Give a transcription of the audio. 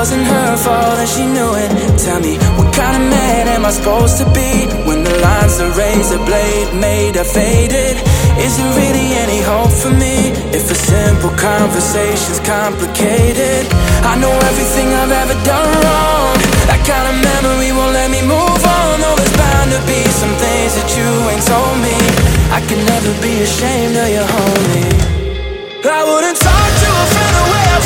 wasn't her fault and she knew it. Tell me, what kind of man am I supposed to be when the lines the razor blade made are faded? Is there really any hope for me if a simple conversation's complicated? I know everything I've ever done wrong. That kind of memory won't let me move on. Though there's bound to be some things that you ain't told me. I can never be ashamed of your homie. I wouldn't talk to a friend the way I